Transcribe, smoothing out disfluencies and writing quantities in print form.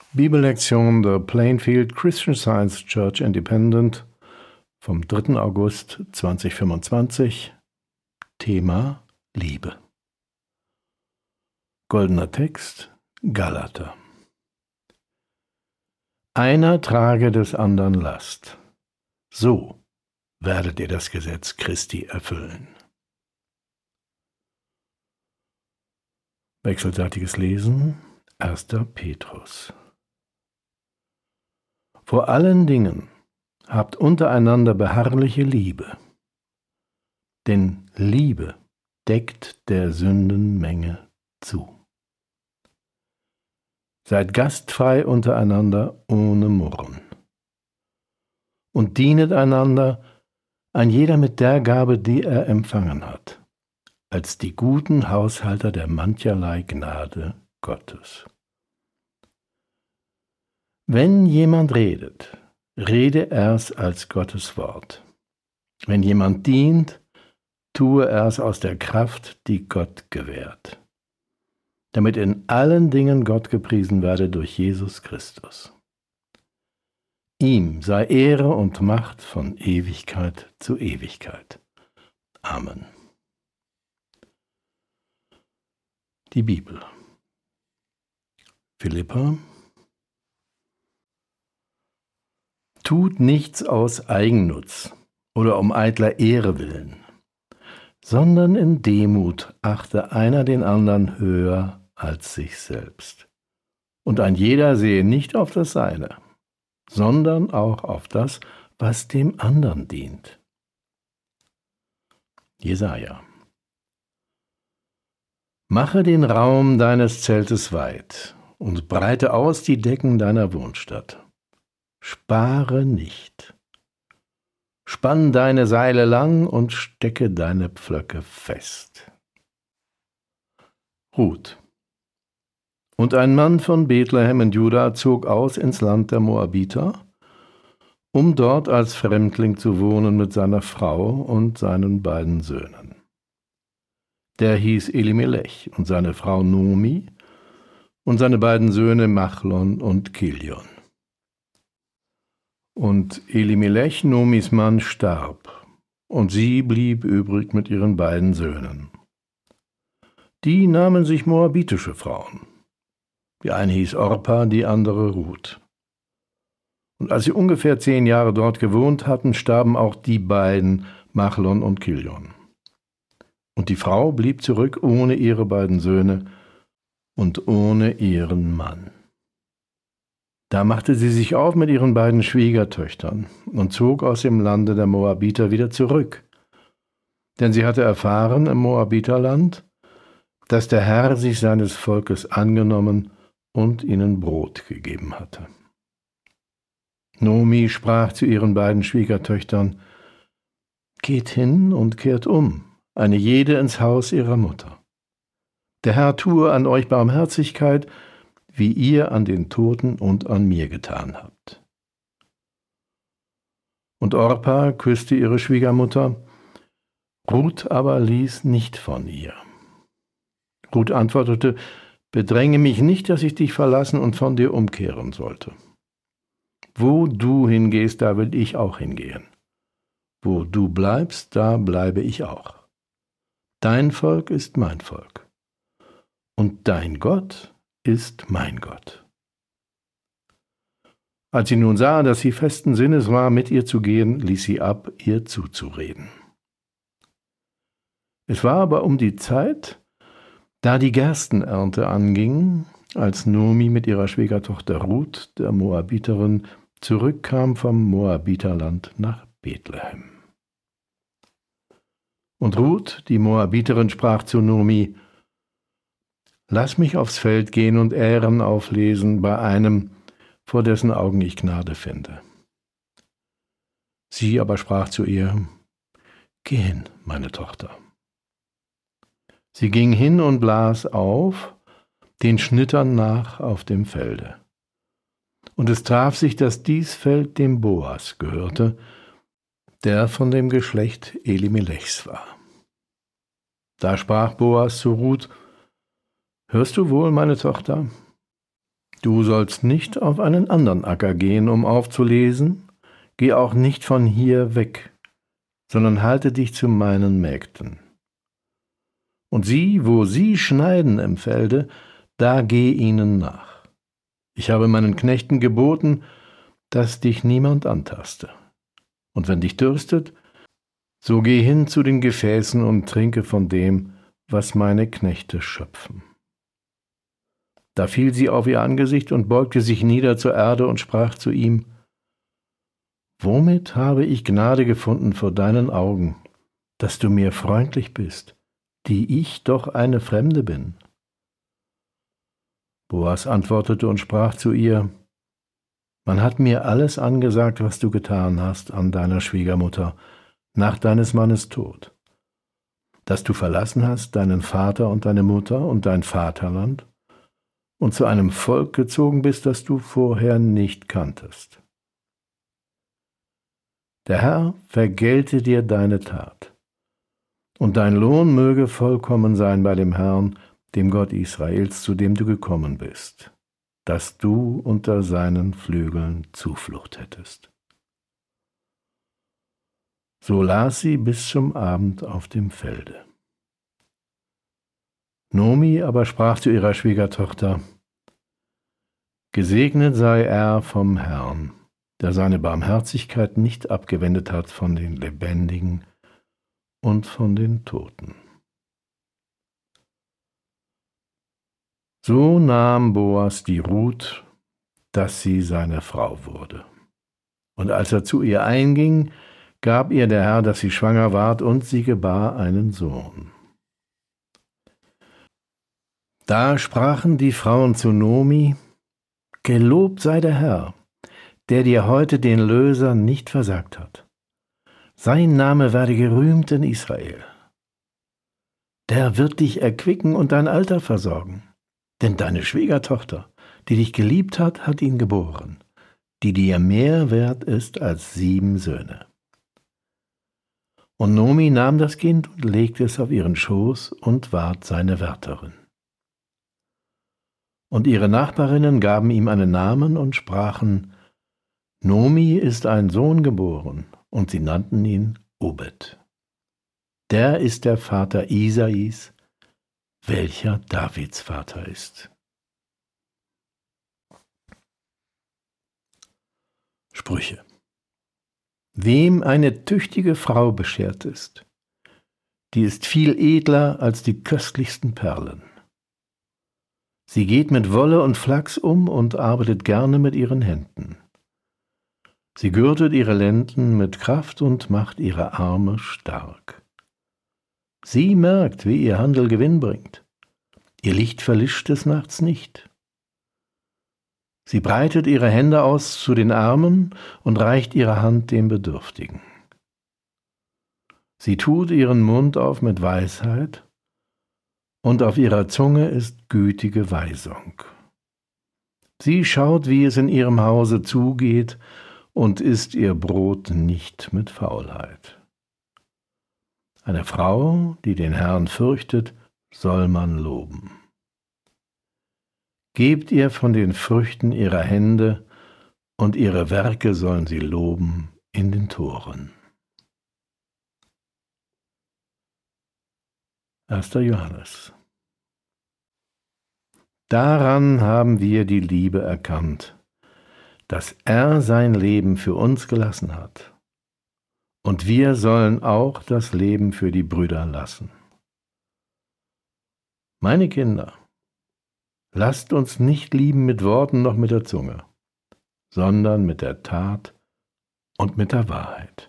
Bibellektion der Plainfield Christian Science Church Independent vom 3. August 2025. Thema Liebe. Goldener Text Galater. Einer trage des anderen Last. So werdet ihr das Gesetz Christi erfüllen. Wechselseitiges Lesen 1. Petrus. Vor allen Dingen habt untereinander beharrliche Liebe, denn Liebe deckt der Sündenmenge zu. Seid gastfrei untereinander ohne Murren. Und dienet einander, ein jeder mit der Gabe, die er empfangen hat, als die guten Haushalter der mancherlei Gnade Gottes. Wenn jemand redet, rede er's als Gottes Wort. Wenn jemand dient, tue er's aus der Kraft, die Gott gewährt, damit in allen Dingen Gott gepriesen werde durch Jesus Christus. Ihm sei Ehre und Macht von Ewigkeit zu Ewigkeit. Amen. Die Bibel. Philipper. Tut nichts aus Eigennutz oder um eitler Ehre willen, sondern in Demut achte einer den anderen höher als sich selbst. Und ein jeder sehe nicht auf das Seine, sondern auch auf das, was dem anderen dient. Jesaja. Mache den Raum deines Zeltes weit und breite aus die Decken deiner Wohnstadt. Spare nicht. Spann deine Seile lang und stecke deine Pflöcke fest. Ruth. Und ein Mann von Bethlehem in Juda zog aus ins Land der Moabiter, um dort als Fremdling zu wohnen mit seiner Frau und seinen beiden Söhnen. Der hieß Elimelech und seine Frau Nomi und seine beiden Söhne Machlon und Kilion. Und Elimelech, Nomis Mann, starb, und sie blieb übrig mit ihren beiden Söhnen. Die nahmen sich moabitische Frauen. Die eine hieß Orpa, die andere Ruth. Und als sie ungefähr 10 Jahre dort gewohnt hatten, starben auch die beiden, Machlon und Kilion. Und die Frau blieb zurück ohne ihre beiden Söhne und ohne ihren Mann. Da machte sie sich auf mit ihren beiden Schwiegertöchtern und zog aus dem Lande der Moabiter wieder zurück. Denn sie hatte erfahren im Moabiterland, dass der Herr sich seines Volkes angenommen und ihnen Brot gegeben hatte. Nomi sprach zu ihren beiden Schwiegertöchtern: Geht hin und kehrt um, eine jede ins Haus ihrer Mutter. Der Herr tue an euch Barmherzigkeit, wie ihr an den Toten und an mir getan habt. Und Orpa küsste ihre Schwiegermutter, Ruth aber ließ nicht von ihr. Ruth antwortete: Bedränge mich nicht, dass ich dich verlassen und von dir umkehren sollte. Wo du hingehst, da will ich auch hingehen. Wo du bleibst, da bleibe ich auch. Dein Volk ist mein Volk. Und dein Gott ist mein Gott. Als sie nun sah, dass sie festen Sinnes war, mit ihr zu gehen, ließ sie ab, ihr zuzureden. Es war aber um die Zeit, da die Gerstenernte anging, als Nomi mit ihrer Schwiegertochter Ruth, der Moabiterin, zurückkam vom Moabiterland nach Bethlehem. Und Ruth, die Moabiterin, sprach zu Nomi: Lass mich aufs Feld gehen und Ähren auflesen bei einem, vor dessen Augen ich Gnade finde. Sie aber sprach zu ihr: Geh hin, meine Tochter. Sie ging hin und las auf, den Schnittern nach auf dem Felde. Und es traf sich, dass dies Feld dem Boas gehörte, der von dem Geschlecht Elimelechs war. Da sprach Boas zu Ruth: Hörst du wohl, meine Tochter? Du sollst nicht auf einen anderen Acker gehen, um aufzulesen, geh auch nicht von hier weg, sondern halte dich zu meinen Mägden. Und sieh, wo sie schneiden im Felde, da geh ihnen nach. Ich habe meinen Knechten geboten, dass dich niemand antaste. Und wenn dich dürstet, so geh hin zu den Gefäßen und trinke von dem, was meine Knechte schöpfen. Da fiel sie auf ihr Angesicht und beugte sich nieder zur Erde und sprach zu ihm: Womit habe ich Gnade gefunden vor deinen Augen, dass du mir freundlich bist, die ich doch eine Fremde bin? Boas antwortete und sprach zu ihr: Man hat mir alles angesagt, was du getan hast an deiner Schwiegermutter, nach deines Mannes Tod, dass du verlassen hast deinen Vater und deine Mutter und dein Vaterland und zu einem Volk gezogen bist, das du vorher nicht kanntest. Der Herr vergelte dir deine Tat, und dein Lohn möge vollkommen sein bei dem Herrn, dem Gott Israels, zu dem du gekommen bist, dass du unter seinen Flügeln Zuflucht hättest. So las sie bis zum Abend auf dem Felde. Nomi aber sprach zu ihrer Schwiegertochter: Gesegnet sei er vom Herrn, der seine Barmherzigkeit nicht abgewendet hat von den Lebendigen und von den Toten. So nahm Boas die Ruth, dass sie seine Frau wurde. Und als er zu ihr einging, gab ihr der Herr, dass sie schwanger ward, und sie gebar einen Sohn. Da sprachen die Frauen zu Nomi: Gelobt sei der Herr, der dir heute den Löser nicht versagt hat. Sein Name werde gerühmt in Israel. Der wird dich erquicken und dein Alter versorgen. Denn deine Schwiegertochter, die dich geliebt hat ihn geboren, die dir mehr wert ist als 7 Söhne. Und Nomi nahm das Kind und legte es auf ihren Schoß und ward seine Wärterin. Und ihre Nachbarinnen gaben ihm einen Namen und sprachen: Nomi ist ein Sohn geboren, und sie nannten ihn Obed. Der ist der Vater Isais, welcher Davids Vater ist. Sprüche. Wem eine tüchtige Frau beschert ist, die ist viel edler als die köstlichsten Perlen. Sie geht mit Wolle und Flachs um und arbeitet gerne mit ihren Händen. Sie gürtet ihre Lenden mit Kraft und macht ihre Arme stark. Sie merkt, wie ihr Handel Gewinn bringt. Ihr Licht verlischt des Nachts nicht. Sie breitet ihre Hände aus zu den Armen und reicht ihre Hand dem Bedürftigen. Sie tut ihren Mund auf mit Weisheit, und auf ihrer Zunge ist gütige Weisung. Sie schaut, wie es in ihrem Hause zugeht, und isst ihr Brot nicht mit Faulheit. Eine Frau, die den Herrn fürchtet, soll man loben. Gebt ihr von den Früchten ihrer Hände, und ihre Werke sollen sie loben in den Toren. 1. Johannes. Daran haben wir die Liebe erkannt, dass er sein Leben für uns gelassen hat. Und wir sollen auch das Leben für die Brüder lassen. Meine Kinder, lasst uns nicht lieben mit Worten noch mit der Zunge, sondern mit der Tat und mit der Wahrheit.